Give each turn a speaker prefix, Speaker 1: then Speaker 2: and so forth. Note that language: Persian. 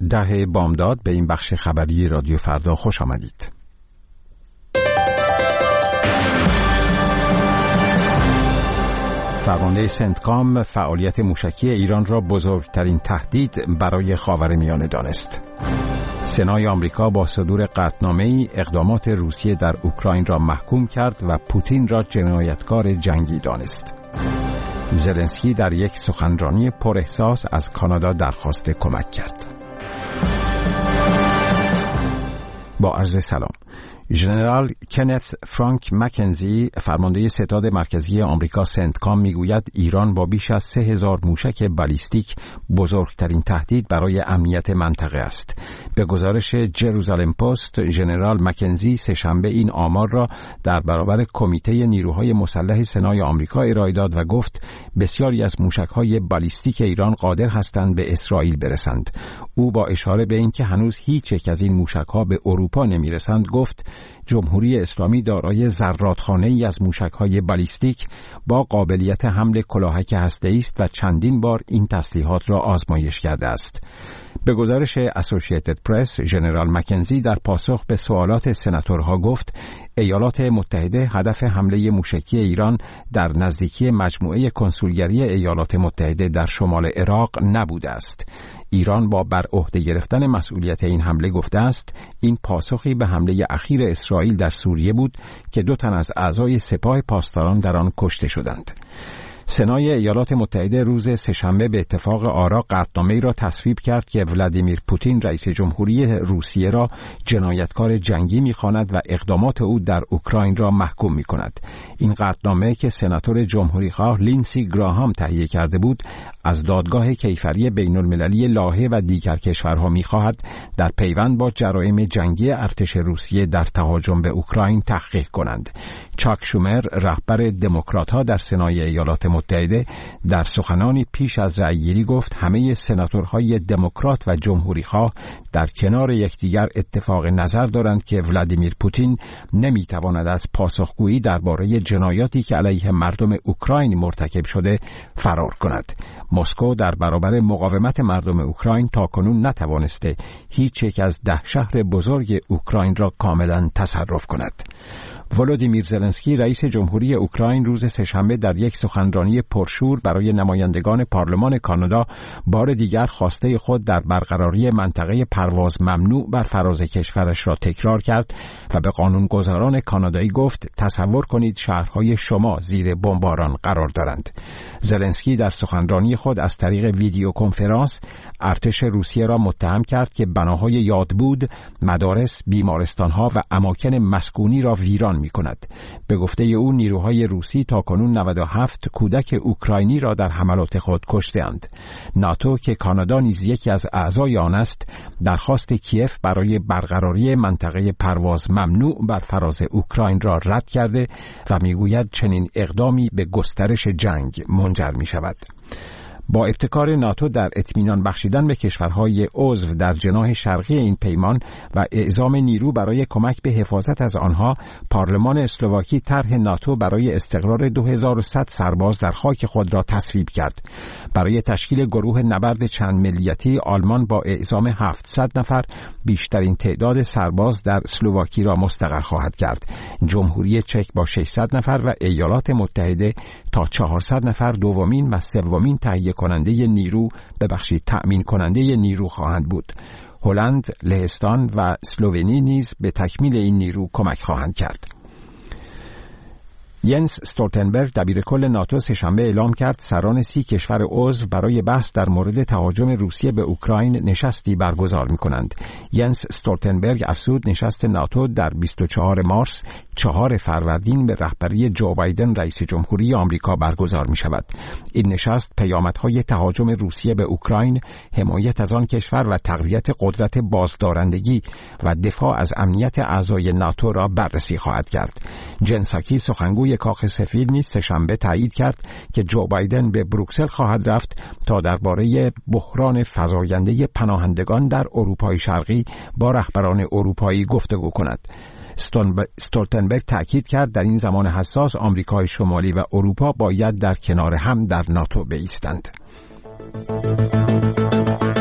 Speaker 1: 10 بامداد به این بخش خبری رادیو فردا خوش آمدید. فرمانده سنتکام فعالیت موشکی ایران را بزرگترین تهدید برای خاورمیانه دانست. سنای آمریکا با صدور قطعنامه‌ای اقدامات روسیه در اوکراین را محکوم کرد و پوتین را جنایتکار جنگی دانست. زلنسکی در یک سخنرانی پر احساس از کانادا درخواست کمک کرد. با عرض سلام. ژنرال کنت فرانک مکنزی فرمانده ستاد مرکزی آمریکا سنتکام میگوید ایران با بیش از 3000 موشک بالیستیک بزرگترین تهدید برای امنیت منطقه است. به گزارش جروزالم پست، ژنرال مکنزی سه‌شنبه این آمار را در برابر کمیته نیروهای مسلح سنای آمریکا ارائه داد و گفت بسیاری از موشک‌های بالیستیک ایران قادر هستند به اسرائیل برسند. او با اشاره به اینکه هنوز هیچ یک از این موشک‌ها به اروپا نمی‌رسند گفت جمهوری اسلامی دارای ذراتخانه‌ای از موشک‌های بالیستیک با قابلیت حمل کلاهک هسته‌ای است و چندین بار این تسلیحات را آزمایش کرده است. به گزارش اسوسییتد پرس، ژنرال مکنزی در پاسخ به سوالات سناتورها گفت ایالات متحده هدف حمله موشکی ایران در نزدیکی مجموعه کنسولگری ایالات متحده در شمال عراق نبوده است. ایران با بر عهده گرفتن مسئولیت این حمله گفته است این پاسخی به حمله اخیر اسرائیل در سوریه بود که 2 تن از اعضای سپاه پاسداران در آن کشته شدند. سنای ایالات متحده روز سه‌شنبه به اتفاق آرا قطعنامه‌ای را تصویب کرد که ولادیمیر پوتین رئیس جمهوری روسیه را جنایتکار جنگی می‌خواند و اقدامات او در اوکراین را محکوم می‌کند. این قطعنامه که سناتور جمهوری‌خواه لینسی گراهام تهیه کرده بود، از دادگاه کیفری بین‌المللی لاهه و دیگر کشورها می‌خواهد در پیوند با جرایم جنگی ارتش روسیه در تهاجم به اوکراین تحقیق کنند. چاک شومر رهبر دموکرات‌ها در سنای ایالات متحده در سخنانی پیش از رأیگیری گفت همه سناتورهای دموکرات و جمهوری‌خواه در کنار یکدیگر اتفاق نظر دارند که ولادیمیر پوتین نمی‌تواند از پاسخگویی درباره جنایاتی که علیه مردم اوکراین مرتکب شده فرار کند. مسکو در برابر مقاومت مردم اوکراین تاکنون نتوانسته هیچ یک از 10 شهر بزرگ اوکراین را کاملا تصرف کند. ولودیمیر زلنسکی رئیس جمهوری اوکراین روز سه‌شنبه در یک سخنرانی پرشور برای نمایندگان پارلمان کانادا بار دیگر خواسته خود در برقراری منطقه پرواز ممنوع بر فراز کشورش را تکرار کرد و به قانونگذاران کانادایی گفت تصور کنید شهرهای شما زیر بمباران قرار دارند. زلنسکی در سخنرانی خود از طریق ویدیو کنفرانس ارتش روسیه را متهم کرد که بناهای یادبود، مدارس، بیمارستانها و اماکن مسکونی را ویران می‌کند. به گفته او نیروهای روسی تاکنون 97 کودک اوکراینی را در حملات خود کشته‌اند. ناتو که کانادا نیز یکی از اعضای آن است، درخواست کیف برای برقراری منطقه پرواز ممنوع بر فراز اوکراین را رد کرده و می‌گوید چنین اقدامی به گسترش جنگ منجر می‌شود. با ابتکار ناتو در اطمینان بخشیدن به کشورهای عضو در جناح شرقی این پیمان و اعزام نیرو برای کمک به حفاظت از آنها، پارلمان اسلواکی طرح ناتو برای استقرار 2100 سرباز در خاک خود را تصویب کرد. برای تشکیل گروه نبرد چند ملیتی، آلمان با اعزام 700 نفر بیشترین تعداد سرباز در اسلواکی را مستقر خواهد کرد. جمهوری چک با 600 نفر و ایالات متحده تا 400 نفر دومین و سومین تهیه کننده نیرو تأمین کننده نیرو خواهند بود. هلند، لهستان و اسلوونی نیز به تکمیل این نیرو کمک خواهند کرد. ینس استولتنبرگ دبیرکل ناتو سه‌شنبه اعلام کرد سران 30 کشور عضو برای بحث در مورد تهاجم روسیه به اوکراین نشستی برگزار می‌کنند. ینس استولتنبرگ افزود نشست ناتو در 24 مارس 4 فروردین به رهبری جو بایدن رئیس جمهوری آمریکا برگزار می‌شود. این نشست پیامدهای تهاجم روسیه به اوکراین، حمایت از آن کشور و تقویت قدرت بازدارندگی و دفاع از امنیت اعضای ناتو را بررسی خواهد کرد. جن ساکی سخنگوی کاخ سفید نیز سه‌شنبه تایید کرد که جو بایدن به بروکسل خواهد رفت تا درباره بحران فزاینده پناهندگان در اروپای شرقی با رهبران اروپایی گفتگو کند. استولتنبرگ تأکید کرد در این زمان حساس آمریکای شمالی و اروپا باید در کنار هم در ناتو بایستند.